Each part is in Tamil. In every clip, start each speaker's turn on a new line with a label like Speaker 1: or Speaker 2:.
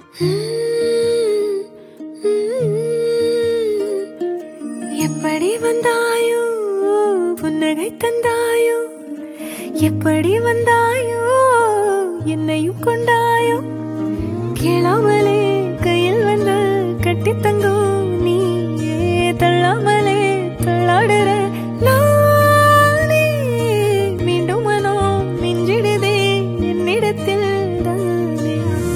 Speaker 1: எப்படி வந்தாயோ புன்னகை தந்தாயோ, எப்படி வந்தாயோ என்னையும் கொண்டாயோ, கேளாமலே கையில் வந்து கட்டி தங்கோ நீயே, தள்ளாமலே தள்ளாடுற நானே, மீண்டும் மனோ நெஞ்சிடுதே என்னிடத்தில் தானே.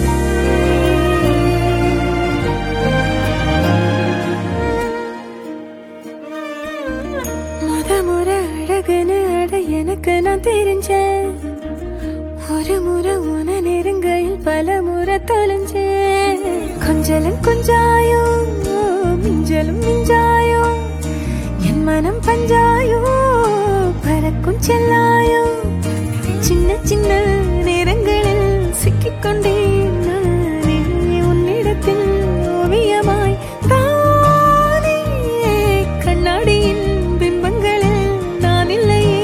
Speaker 1: முறை அழகுன்னு அட எனக்கு நான் தெரிஞ்சேன், ஒரு முறை உன நெருங்கையில் பல முறை தொலைஞ்சேன். கொஞ்சலும் கொஞ்சாயோ மிஞ்சலும் மிஞ்சாயோ, என் மனம் பஞ்சாயோ பறக்கும் செல்லாயோ, சின்ன சின்ன நேரங்களில் சிக்கிக்கொண்டேன் நானே உன்னிடத்தில் ஓவியமாய் தானே. கண்ணாடியின் பிம்பங்களில் நான் இல்லையே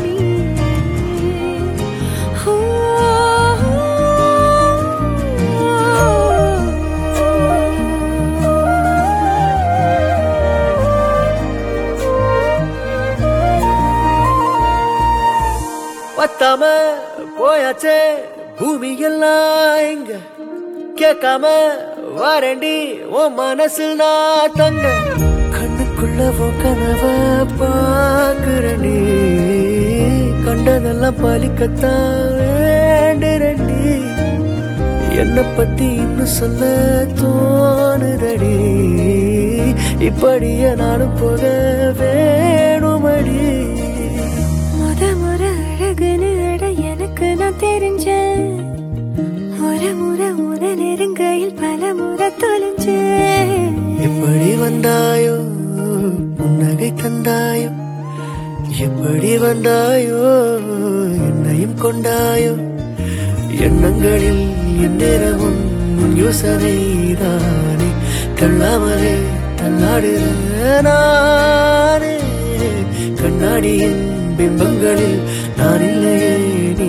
Speaker 2: பத்தாம போயாச்சே பூமி எல்லாம் இங்க, கேட்காம வாரண்டி உன் மனசில் நான் தங்க, கண்ணுக்குள்ள உன் கனவ பாக்குறண்டி, கண்டதெல்லாம் பலிக்கத்தான் வேண்டுரண்டி, என்னை பத்தி இன்னும் சொல்ல தோணுதடி, இப்படியே நானும் போக வேணுமடி.
Speaker 1: முறை அழகுன்னு அட எனக்கு நான் தெரிஞ்சேன், ஒரு முறை உன நெருங்கையில் பல முறை தொலைஞ்சேன்.
Speaker 2: எப்படி வந்தாயோ புன்னகை தந்தாயோ, எப்படி வந்தாயோ என்னையும் கொண்டாயோ, எண்ணங்களில் எந்நேரமும் யோசனைதானே, தள்ளாமலே தள்ளாடுற நானே, கண்ணாடியின் பிம்பங்களில் நான் இல்லையே நீ.